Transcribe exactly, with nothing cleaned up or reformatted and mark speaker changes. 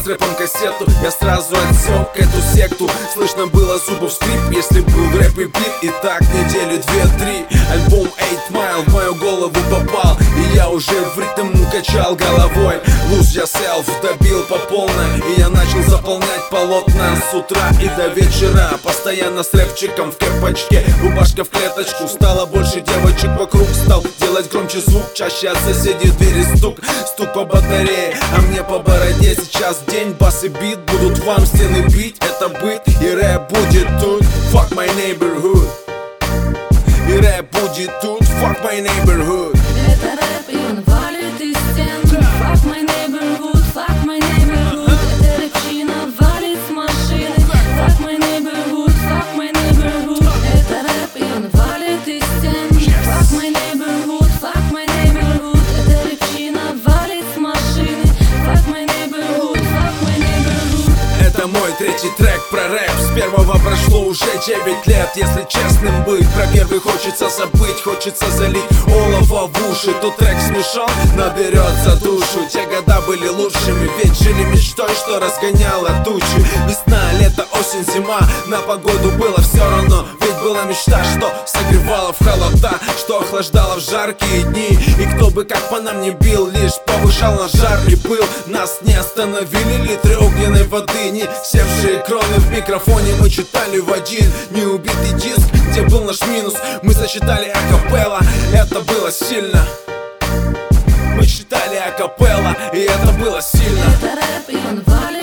Speaker 1: с рэпом кассету, я сразу отсек эту секту. Слышно было зубов скрип, если был рэп и бит. И так недели две-три, альбом Eight Mile в мою голову попал, и я уже в ритм качал головой. Lose Yourself добил по полной, и я начал заполнять полотна с утра и до вечера. Постоянно с рэпчиком в кепочке, рубашка в клеточку. Стало больше девочек вокруг, стал делать громче звук. Чаще от соседей двери стук, стук по батарее, а мне по бороде. Сейчас день, бас и бит будут вам стены бить. Это быт, и рэп будет тут. Fuck my neighborhood. И рэп будет тут. Fuck my neighborhood.
Speaker 2: Это рэп, и он валит из стен. Fuck my neighborhood, fuck my neighborhood. Это рэпчина валит с машины. Fuck my neighborhood, fuck my neighborhood. Это рэп, и он валит из стен. Fuck my neighborhood, fuck my neighborhood. Это рэпчина валит с машины. Fuck my neighborhood, fuck my neighborhood.
Speaker 1: Это мой третий трек про рэп. С первого прошло уже девять лет. Если честным быть, про первый хочется забыть. Хочется залить олово в уши. Тот трек смешон, наберется душу. Те года были лучшими, ведь жили мечтой, что разгоняла тучи. Весна, лето, осень, зима, на погоду было все равно. Ведь была мечта, что согревала в холода, что охлаждала в жаркие дни. И кто бы как по нам не бил, лишь повышал наш жар и пыл. Нас не остановили литры огненной воды, не севшие кроны в микрофоне. Мы читали в один неубитый диск, где был наш минус. Мы зачитали акапелла, это было сильно. Мы читали акапелла, и это было сильно.
Speaker 2: Это рэп, и он валит